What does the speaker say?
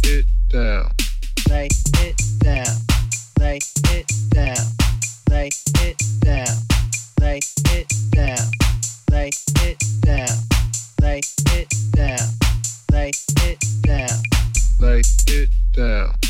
it down. Lay it down. Lay it down. Lay it down. Lay it down. Lay it down. Lay it down. Lay it down. Lay it down.